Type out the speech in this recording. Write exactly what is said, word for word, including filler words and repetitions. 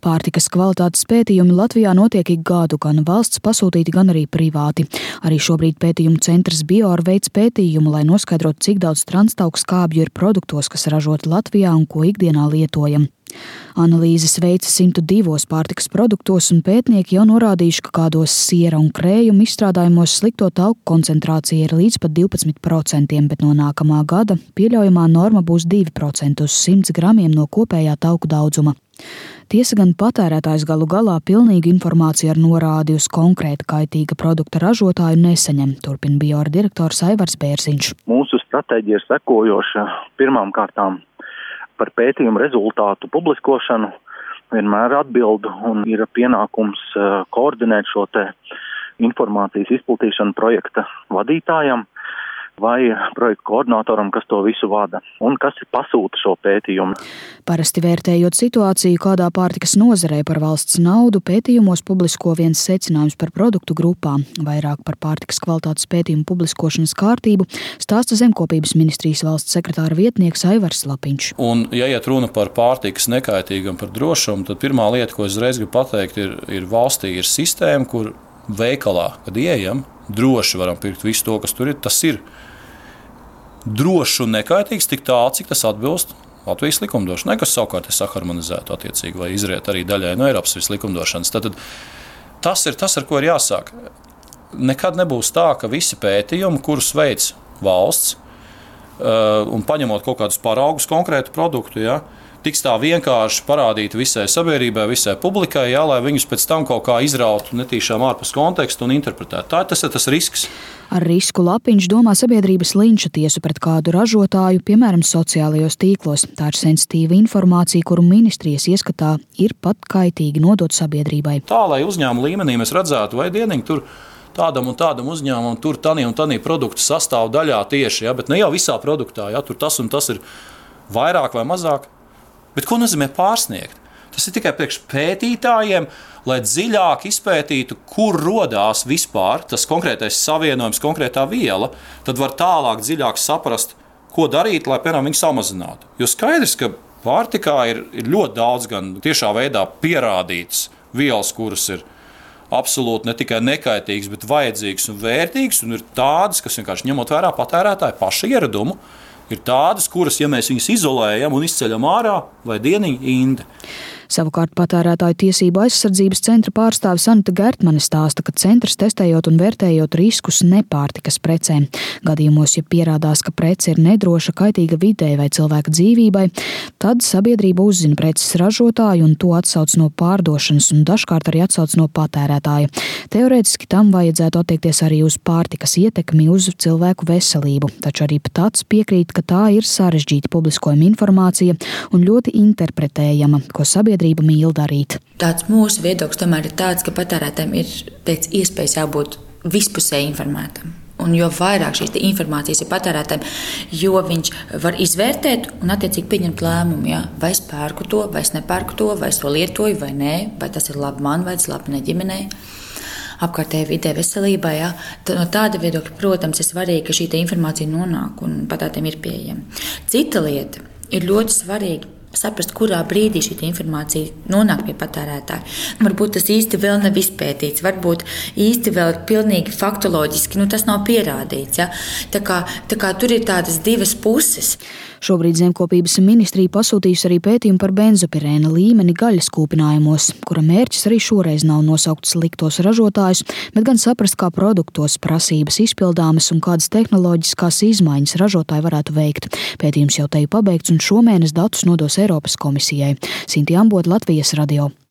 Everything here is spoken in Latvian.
Pārtikas kvalitātes pētījumi Latvijā notiek ik gadu, gan valsts pasūtīti, gan arī privāti. Arī šobrīd pētījumu centrs Bior veic pētījumu, lai noskaidrotu, cik daudz transtauku skābju ir produktos, kas ražoti Latvijā un ko ikdienā lietojam. Analīzes veica simtu divos pārtikas produktos, un pētnieki jau norādījuši, ka kādos siera un krējuma izstrādājumos slikto tauku koncentrācija ir līdz pat divpadsmit procentiem, bet no nākamā gada pieļaujamā norma būs divi procenti uz simts gramiem no kopējā tauku daudzuma. Tiesa gan patērētājs galu galā pilnīgu informāciju ar norādi uz konkrēta kaitīga produkta ražotāju nesaņem, turpina Bior direktors Aivars Bērziņš. Mūsu stratēģija ir sekojoša. Pirmām kārtām par pētījumu rezultātu publiskošanu vienmēr atbildu un ir pienākums koordinēt šo te informācijas izplatīšanu projekta vadītājam vai projekta koordinatoram, kas to visu vada un kas pasūta šo pētījumu. Parasti vērtējot situāciju kādā pārtikas nozarē par valsts naudu, pētījumos publisko viens secinājums par produktu grupām. Vairāk par pārtikas kvalitātes pētījumu publiskošanas kārtību stāsta Zemkopības ministrijas valsts sekretāra vietnieks Aivars Lapiņš. Un, ja iet runa par pārtikas nekaitīgumu, par drošumu, tad pirmā lieta, ko es reiz gribu pateikt, ir, ir valstī ir sistēma, kur veikalā, kad ieejam, droši varam pirkt visu to, kas tur ir. Tas ir droši un nekaitīgs tik tālu, cik tas atbilst Latvijas likumdošanai, kas savukārt ir saharmonizēta attiecīgi vai izriet arī daļai no Eiropas likumdošanas. Tad tas ir tas, ar ko ir jāsāk. Nekad nebūs tā, ka visi pētījumi, kurus veic valsts, un paņemot kaut kādus paraugus konkrētu produktu, ja, tiks tā vienkārši parādīti visai sabiedrībai, visai publikai, ja, lai viņus pēc tam kaut kā izrautu netīšām ārpus kontekstu un interpretētu. Tā tas ir tas risks. Ar risku Lapiņš domā sabiedrības linča tiesu pret kādu ražotāju, piemēram, sociālajos tīklos. Tā ir sensitīva informācija, kuru ministrijas ieskatā ir pat kaitīgi nodot sabiedrībai. Tā, lai uzņēmuma līmenī mēs redzētu, vai dieniņi tur tādam un tādam uzņēmumam, tur tanī un tanī produktu sastāvdaļā tieši, ja, bet ne jau visā produktā, ja, tur tas un tas ir vairāk vai mazāk. Bet ko nozīmē pārsniegt? Tas ir tikai priekš pētītājiem, lai dziļāk izpētītu, kur rodās vispār tas konkrētais savienojums, konkrētā viela, tad var tālāk dziļāk saprast, ko darīt, lai, piemēram, viņu samazinātu. Jo skaidrs, ka pārtikā ir, ir ļoti daudz gan tiešā veidā pierādītas vielas, kuras ir absolūti ne tikai nekaitīgas, bet vajadzīgas un vērtīgas, un ir tādas, kas vienkārši ņemot vērā patērētāju pašu ieradumu, ir tādas, kuras, ja mēs viņus izolējam un izceļam ārā, vai dieniņa inde. Savukārt patērētāju tiesību aizsardzības centra pārstāve Sanita Gertmane stāsta, ka centrs testējot un vērtējot riskus nepārtikas precēm. Gadījumos, ja pierādās, ka prece ir nedroša, kaitīga videi vai cilvēka dzīvībai, tad sabiedrība uzzina preces ražotāju un to atsauc no pārdošanas un dažkārt arī atsauc no patērētāja. Teorētiski tam vajadzētu attiekties arī uz pārtikas ietekmi uz cilvēku veselību, taču arī pats piekrīt, ka tā ir sarežģīta publiskojuma informācija un ļoti interpretējama, ko sabiedrība mīl darīt. Tāds mūsu viedoklis tomēr ir tāds, ka patērētājiem ir pēc iespējas jābūt vispusēji informētam. Un jo vairāk šīs informācijas ir patērētājiem, jo viņš var izvērtēt un attiecīgi pieņemt lēmumu, ja? Vai es pērku to, vai es nepērku to, vai es to lietoju, vai nē, vai tas ir labi man, vai tas ir labi ne ģimenei, apkārtējai vidē, veselībai. Ja? No tāda viedokļa, protams, ir svarīgi, ka šī informācija nonāk un patērētājiem ir pieejama. Cita lieta ir ļoti svarīga saprast, kurā brīdī šī informācija nonāk pie patērētāja. Varbūt tas īsti vēl nav izpētīts, varbūt īsti vēl pilnīgi faktoloģiski, nu tas nav pierādīts. Ja? Tā kā, tā kā tur ir tādas divas puses. Šobrīd Zemkopības ministrija pasūtījusi arī pētījumu par benzopirēna līmeni gaļas kūpinājumos, kura mērķis arī šoreiz nav nosaukt sliktos ražotājus, bet gan saprast, kā produktos prasības izpildāmas un kādas tehnoloģiskās izmaiņas ražotāji varētu veikt. Pētījums jau te ir pabeigts un šomēnes datus nodos Eiropas komisijai. Sinti Ambota, Latvijas radio.